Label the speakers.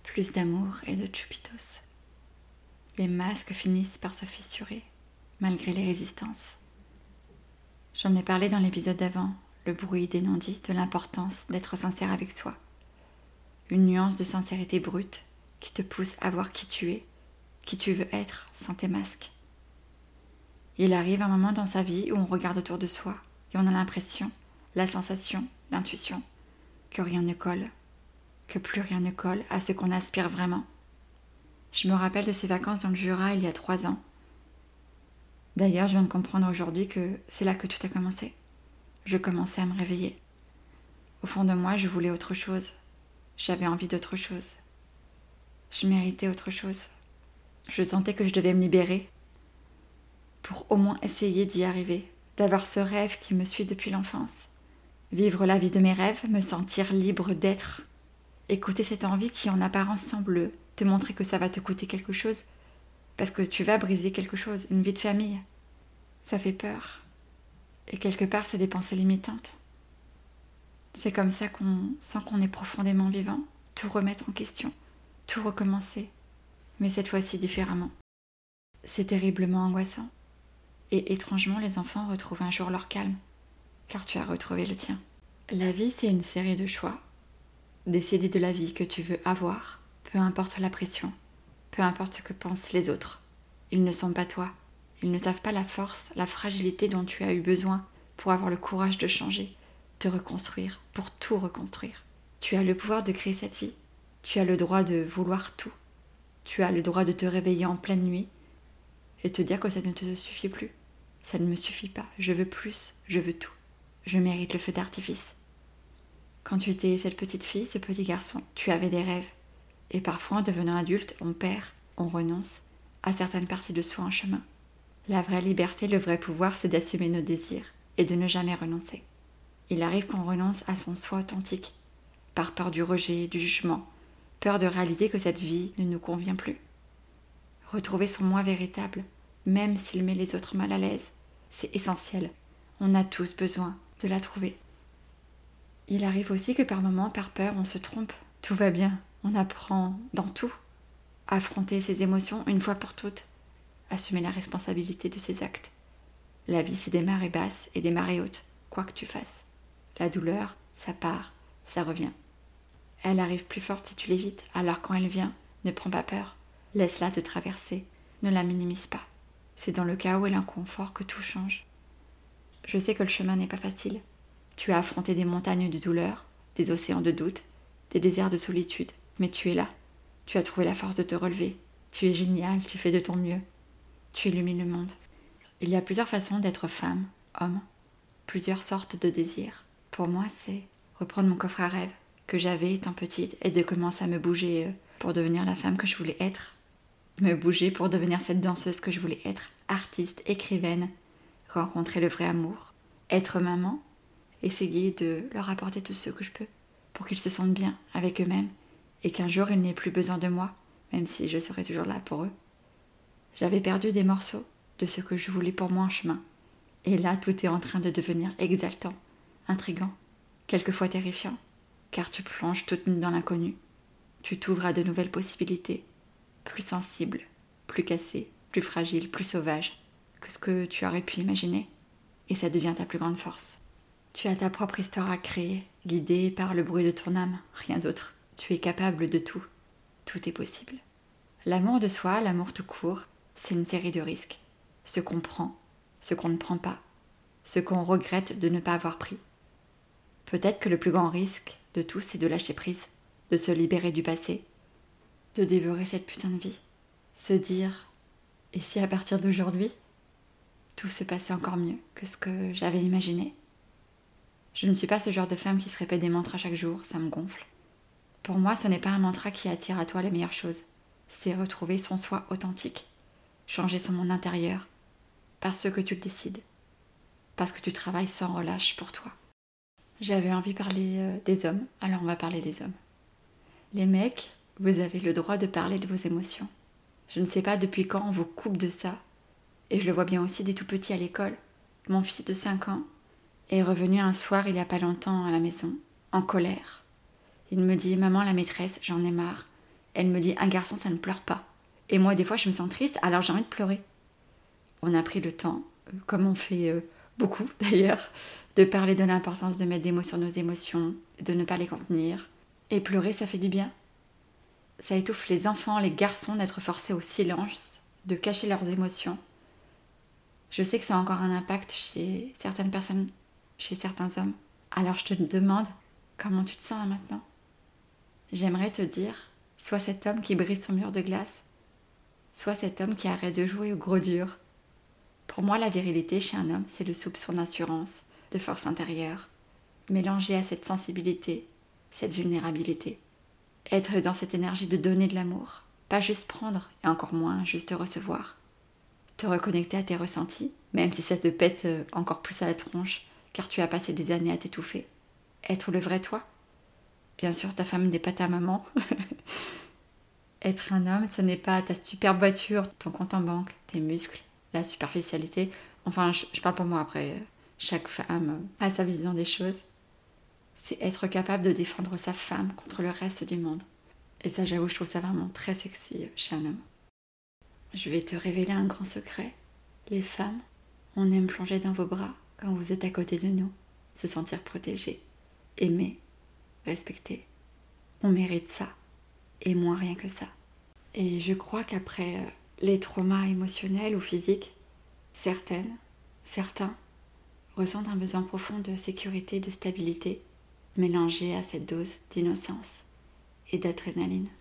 Speaker 1: plus d'amour et de chupitos. Les masques finissent par se fissurer, malgré les résistances. J'en ai parlé dans l'épisode d'avant, le bruit des non-dits, de l'importance d'être sincère avec soi. Une nuance de sincérité brute qui te pousse à voir qui tu es, qui tu veux être sans tes masques. Il arrive un moment dans sa vie où on regarde autour de soi et on a l'impression, la sensation, l'intuition, que rien ne colle, que plus rien ne colle à ce qu'on aspire vraiment. Je me rappelle de ces vacances dans le Jura il y a 3 ans. D'ailleurs, je viens de comprendre aujourd'hui que c'est là que tout a commencé. Je commençais à me réveiller. Au fond de moi, je voulais autre chose. J'avais envie d'autre chose. Je méritais autre chose. Je sentais que je devais me libérer pour au moins essayer d'y arriver, d'avoir ce rêve qui me suit depuis l'enfance. Vivre la vie de mes rêves, me sentir libre d'être. Écouter cette envie qui en apparence semble te montrer que ça va te coûter quelque chose, parce que tu vas briser quelque chose, une vie de famille. Ça fait peur. Et quelque part, c'est des pensées limitantes. C'est comme ça qu'on sent qu'on est profondément vivant, tout remettre en question, tout recommencer, mais cette fois-ci différemment. C'est terriblement angoissant. Et étrangement, les enfants retrouvent un jour leur calme, car tu as retrouvé le tien. La vie, c'est une série de choix. Décider de la vie que tu veux avoir, peu importe la pression, peu importe ce que pensent les autres. Ils ne sont pas toi. Ils ne savent pas la force, la fragilité dont tu as eu besoin pour avoir le courage de changer, de reconstruire, pour tout reconstruire. Tu as le pouvoir de créer cette vie. Tu as le droit de vouloir tout. Tu as le droit de te réveiller en pleine nuit et te dire que ça ne te suffit plus. Ça ne me suffit pas. Je veux plus. Je veux tout. Je mérite le feu d'artifice. Quand tu étais cette petite fille, ce petit garçon, tu avais des rêves. Et parfois, en devenant adulte, on perd, on renonce à certaines parties de soi en chemin. La vraie liberté, le vrai pouvoir, c'est d'assumer nos désirs et de ne jamais renoncer. Il arrive qu'on renonce à son soi authentique, par peur du rejet, du jugement, peur de réaliser que cette vie ne nous convient plus. Retrouver son moi véritable, même s'il met les autres mal à l'aise, c'est essentiel. On a tous besoin de la trouver. Il arrive aussi que par moments, par peur, on se trompe. Tout va bien, on apprend dans tout. Affronter ses émotions une fois pour toutes. Assumer la responsabilité de ses actes. La vie, c'est des marées basses et des marées hautes, quoi que tu fasses. La douleur, ça part, ça revient. Elle arrive plus forte si tu l'évites, alors quand elle vient, ne prends pas peur. Laisse-la te traverser, ne la minimise pas. C'est dans le chaos et l'inconfort que tout change. Je sais que le chemin n'est pas facile. Tu as affronté des montagnes de douleur, des océans de doute, des déserts de solitude, mais tu es là. Tu as trouvé la force de te relever. Tu es génial, tu fais de ton mieux. Tu illumines le monde. Il y a plusieurs façons d'être femme, homme, plusieurs sortes de désirs. Pour moi, c'est reprendre mon coffre à rêves que j'avais étant petite et de commencer à me bouger pour devenir la femme que je voulais être. Me bouger pour devenir cette danseuse que je voulais être, artiste, écrivaine, rencontrer le vrai amour, être maman, essayer de leur apporter tout ce que je peux pour qu'ils se sentent bien avec eux-mêmes et qu'un jour ils n'aient plus besoin de moi, même si je serai toujours là pour eux. J'avais perdu des morceaux de ce que je voulais pour moi en chemin. Et là, tout est en train de devenir exaltant, intriguant, quelquefois terrifiant, car tu plonges toute nue dans l'inconnu. Tu t'ouvres à de nouvelles possibilités, plus sensibles, plus cassées, plus fragiles, plus sauvages que ce que tu aurais pu imaginer. Et ça devient ta plus grande force. Tu as ta propre histoire à créer, guidée par le bruit de ton âme, rien d'autre. Tu es capable de tout. Tout est possible. L'amour de soi, l'amour tout court, c'est une série de risques. Ce qu'on prend, ce qu'on ne prend pas, ce qu'on regrette de ne pas avoir pris. Peut-être que le plus grand risque de tout, c'est de lâcher prise, de se libérer du passé, de dévorer cette putain de vie. Se dire, et si à partir d'aujourd'hui, tout se passait encore mieux que ce que j'avais imaginé. Je ne suis pas ce genre de femme qui se répète des mantras chaque jour, ça me gonfle. Pour moi, ce n'est pas un mantra qui attire à toi les meilleures choses. C'est retrouver son soi authentique, changer son monde intérieur, parce que tu le décides, parce que tu travailles sans relâche pour toi. J'avais envie de parler des hommes, alors on va parler des hommes. Les mecs, vous avez le droit de parler de vos émotions. Je ne sais pas depuis quand on vous coupe de ça, et je le vois bien aussi des tout petits à l'école. Mon fils de 5 ans est revenu un soir il n'y a pas longtemps à la maison, en colère. Il me dit « Maman, la maîtresse, j'en ai marre. Elle me dit un garçon ça ne pleure pas. Et moi des fois je me sens triste alors j'ai envie de pleurer. On a pris le temps, comme on fait beaucoup d'ailleurs, de parler de l'importance de mettre des mots sur nos émotions, de ne pas les contenir. Et pleurer ça fait du bien. Ça étouffe les enfants, les garçons d'être forcés au silence, de cacher leurs émotions. Je sais que ça a encore un impact chez certaines personnes, chez certains hommes. Alors je te demande, comment tu te sens là maintenant ? J'aimerais te dire, sois cet homme qui brise son mur de glace, sois cet homme qui arrête de jouer au gros dur. Pour moi, la virilité chez un homme, c'est le soupçon d'assurance, de force intérieure, mélangé à cette sensibilité, cette vulnérabilité. Être dans cette énergie de donner de l'amour, pas juste prendre, et encore moins juste recevoir. Te reconnecter à tes ressentis, même si ça te pète encore plus à la tronche, car tu as passé des années à t'étouffer. Être le vrai toi. Bien sûr, ta femme n'est pas ta maman. Être un homme, ce n'est pas ta superbe voiture, ton compte en banque, tes muscles, la superficialité. Enfin, je parle pour moi après. Chaque femme a sa vision des choses. C'est être capable de défendre sa femme contre le reste du monde. Et ça, j'avoue, je trouve ça vraiment très sexy chez un homme. Je vais te révéler un grand secret. Les femmes, on aime plonger dans vos bras quand vous êtes à côté de nous, se sentir protégé, aimé, respecté. On mérite ça, et moins rien que ça. Et je crois qu'après les traumas émotionnels ou physiques, certains ressentent un besoin profond de sécurité, de stabilité, mélangé à cette dose d'innocence et d'adrénaline.